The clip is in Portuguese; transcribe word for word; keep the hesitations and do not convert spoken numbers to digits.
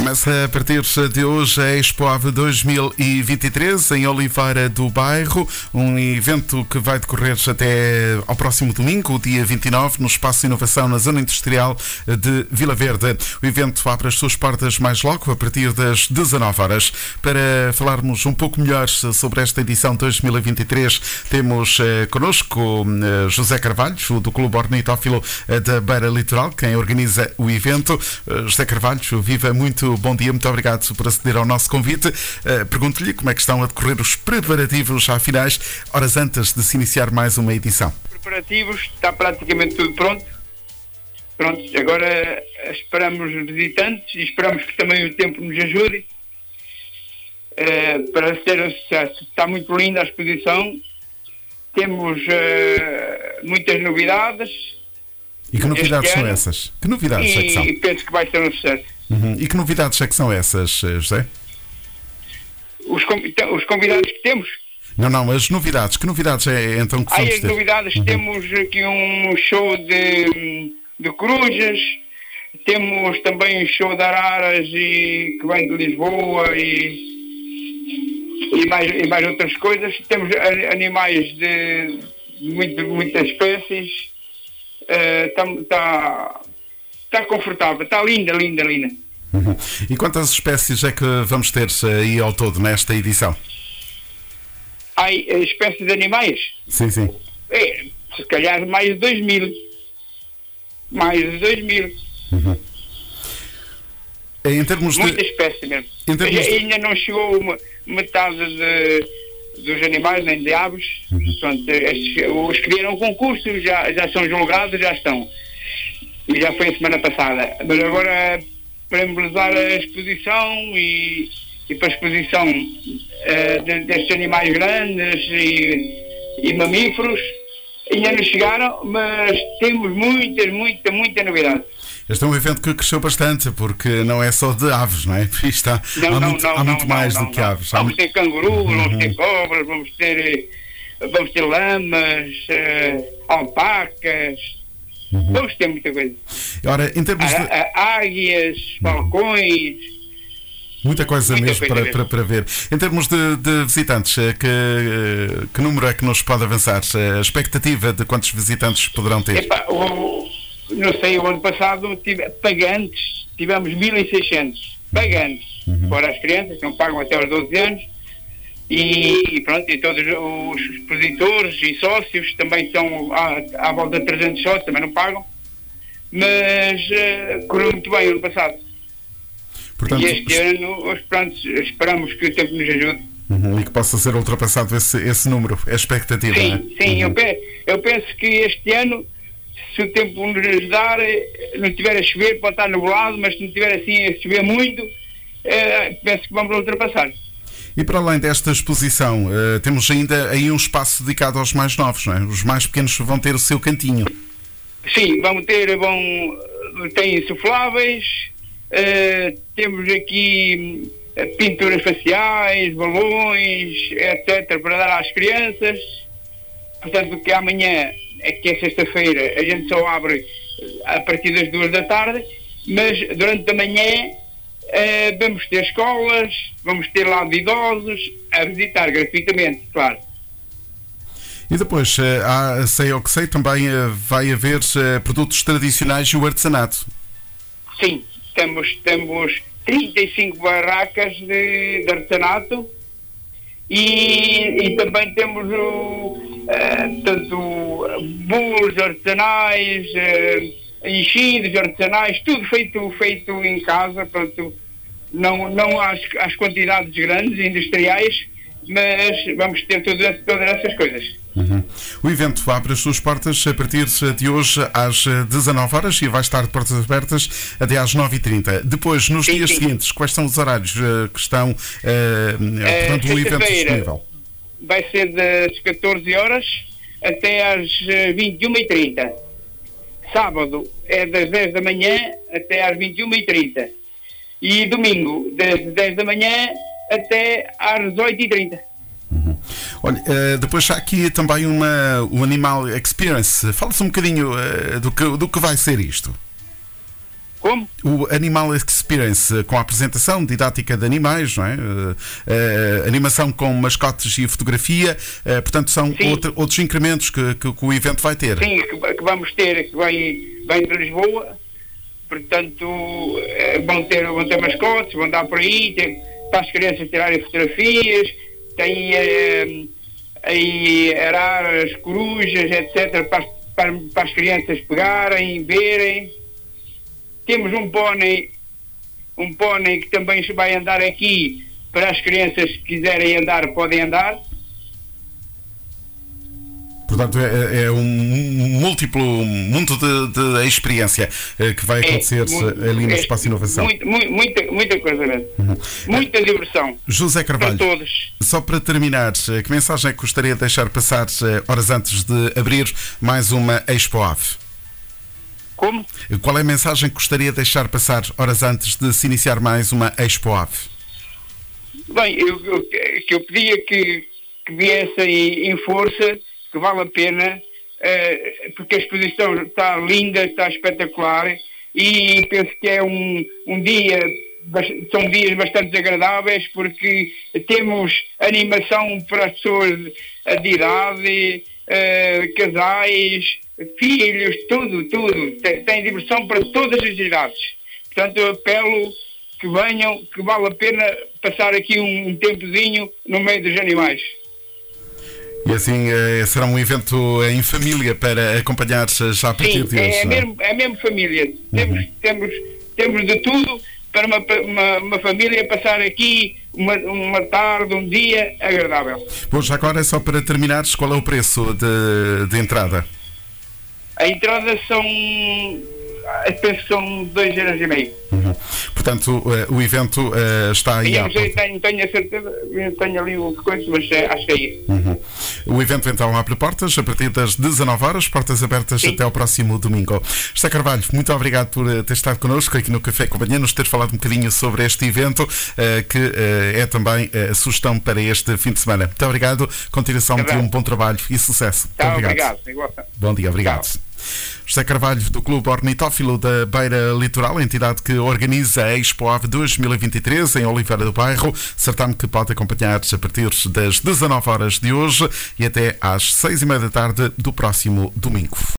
Começa a partir de hoje a Expo Ave dois mil e vinte e três em Oliveira do Bairro, um evento que vai decorrer até ao próximo domingo, o dia vinte e nove, no Espaço de Inovação na Zona Industrial de Vila Verde. O evento abre as suas portas mais logo, a partir das dezanove horas. Para falarmos um pouco melhor sobre esta edição dois mil e vinte e três, temos eh, connosco eh, José Carvalho, do Clube Ornitófilo eh, da Beira Litoral, quem organiza o evento. Uh, José Carvalho, viva, muito bom dia, muito obrigado por aceder ao nosso convite. Uh, Pergunto-lhe como é que estão a decorrer os preparativos à finais, horas antes de se iniciar mais uma edição. Preparativos, está praticamente tudo pronto. Pronto, agora esperamos os visitantes e esperamos que também o tempo nos ajude uh, para ser um sucesso. Está muito linda a exposição, temos uh, muitas novidades. E que novidades são essas? Que novidades e, é que são? E penso que vai ser um sucesso. Uhum. E que novidades é que são essas, José? Os, os convidados que temos? Não, não, as novidades. Que novidades é então que Aí vamos as ter? novidades, uhum. Temos aqui um show de, de corujas, temos também um show de araras e, que vem de Lisboa e, e, mais, e mais outras coisas. Temos animais de, de muito, muitas espécies. Está uh, tá, tá confortável, está linda, linda, linda. Uhum. E quantas espécies é que vamos ter aí ao todo nesta edição? Há espécies de animais? Sim, sim. É, se calhar mais de dois mil. Mais de dois mil. Uhum. Em termos Muita de... espécie mesmo. Em termos de... Ainda não chegou uma, metade de, dos animais, nem de aves. Uhum. Portanto, estes, os que vieram ao concurso já, já são julgados, já estão. E já foi a semana passada. Mas agora, para embelezar a exposição e, e para a exposição uh, de, destes animais grandes e, e mamíferos, ainda não chegaram, mas temos muita, muita, muita novidade. Este é um evento que cresceu bastante, porque não é só de aves, não é? Está, não, há não, muito, não, há muito não, mais não, do que não. aves. Vamos há... ter cangurus, uhum. vamos ter cobras, vamos ter, vamos ter lamas, uh, alpacas, uhum. Vamos ter muita coisa. Ora, em termos de... a, a, águias, falcões... Muita coisa muita mesmo, coisa para, mesmo. Para, para ver. Em termos de, de visitantes, que, que número é que nos pode avançar? A expectativa de quantos visitantes poderão ter? Epa, o, não sei, o ano passado tive, pagantes, tivemos mil e seiscentos pagantes, uhum. Fora as crianças que não pagam até aos doze anos e, e pronto, e todos os expositores e sócios também estão à, à volta de trezentos sócios, também não pagam, mas uh, correu muito bem o ano passado. Portanto, e este ano esperamos, esperamos que o tempo nos ajude. Uhum, e que possa ser ultrapassado esse, esse número, é a expectativa, sim, não é? Sim, uhum. eu, penso, eu penso que este ano, se o tempo nos ajudar, não estiver a chover, pode estar nublado, mas se não estiver assim a chover muito, eh, penso que vamos ultrapassar. E para além desta exposição, uh, temos ainda aí um espaço dedicado aos mais novos, não é? Os mais pequenos vão ter o seu cantinho. Sim, vão ter, vão, têm insufláveis, uh, temos aqui uh, pinturas faciais, balões, etcétera, para dar às crianças. Portanto, que amanhã, é que é sexta-feira, a gente só abre a partir das duas da tarde, mas durante a manhã uh, vamos ter escolas, vamos ter lá de idosos, a visitar gratuitamente, claro. E depois, há, sei o que sei, também vai haver produtos tradicionais e o artesanato. Sim, temos, temos trinta e cinco barracas de, de artesanato e, e também temos o, uh, tanto bolos artesanais, uh, enchidos artesanais, tudo feito, feito em casa, pronto, não, não às, às quantidades grandes, industriais, mas vamos ter todas, todas essas coisas. Uhum. O evento abre as suas portas a partir de hoje às dezanove horas e vai estar de portas abertas até às nove e trinta. Depois, nos sim, dias sim. seguintes, quais são os horários uh, que estão uh, uh, portanto, o evento disponível? Vai ser das catorze horas até às vinte e uma e trinta. Sábado é das dez da manhã até às vinte e uma e trinta. E domingo, das dez da manhã até às oito e trinta. Uhum. Olha, uh, depois há aqui também uma, um Animal Experience. Fala-se um bocadinho uh, do, que, do que vai ser isto. Como? O Animal Experience, com a apresentação didática de animais, não é? Uh, uh, animação com mascotes e fotografia, uh, portanto são outro, outros incrementos que, que, que o evento vai ter. Sim, que, que vamos ter, que vem, vem de Lisboa, portanto uh, vão, ter, vão ter mascotes, vão dar por aí, ter, para as crianças tirarem fotografias, tem uh, aí araras, corujas, etcétera, para, para, para as crianças pegarem, verem. Temos um pônei, um pônei que também se vai andar aqui, para as crianças que quiserem andar, podem andar. Portanto, é, é um múltiplo mundo de, de experiência que vai acontecer é, muito, ali no é, Espaço Inovação. Muito, muito, muita, muita coisa mesmo. Uhum. Muita é, diversão. José Carvalho, para todos. Só para terminar, que mensagem é que gostaria de deixar passar horas antes de abrir mais uma Expo Ave? Como? Qual é a mensagem que gostaria de deixar passar horas antes de se iniciar mais uma Expo Ave? Bem, eu, eu, que eu pedia que, que viessem em força, que vale a pena, uh, porque a exposição está linda, está espetacular, e penso que é um, um dia, são dias bastante agradáveis, porque temos animação para as pessoas de idade, uh, casais, filhos, tudo, tudo. Tem, tem diversão para todas as idades. Portanto, eu apelo que venham, que vale a pena passar aqui um, um tempozinho no meio dos animais. E assim eh, será um evento em família para acompanhar já a partir Sim, de hoje. É, é, mesmo, é mesmo família. Uhum. Temos, temos, temos de tudo para uma, uma, uma família passar aqui uma, uma tarde, um dia agradável. Pois agora é só para terminares, qual é o preço de, de entrada? A entrada são, penso que são dois euros e meio. Uhum. Portanto, uh, o evento uh, está aí. Eu sei, tenho, tenho a certeza, tenho ali o coisa, mas uh, acho que é isso. Uhum. O evento então abre portas a partir das dezanove horas, portas abertas Sim. até ao próximo domingo. José Carvalho, muito obrigado por ter estado connosco aqui no Café Companhia, nos ter falado um bocadinho sobre este evento, uh, que uh, é também a uh, sugestão para este fim de semana. Muito obrigado, continuação de um bom trabalho e sucesso. Tá, muito obrigado. obrigado. Bom dia, obrigado. Tchau. José Carvalho, do Clube Ornitófilo da Beira Litoral, a entidade que organiza a Expo Ave dois mil e vinte e três em Oliveira do Bairro, certame que pode acompanhar a partir das dezanove horas de hoje e até às seis e meia da tarde do próximo domingo.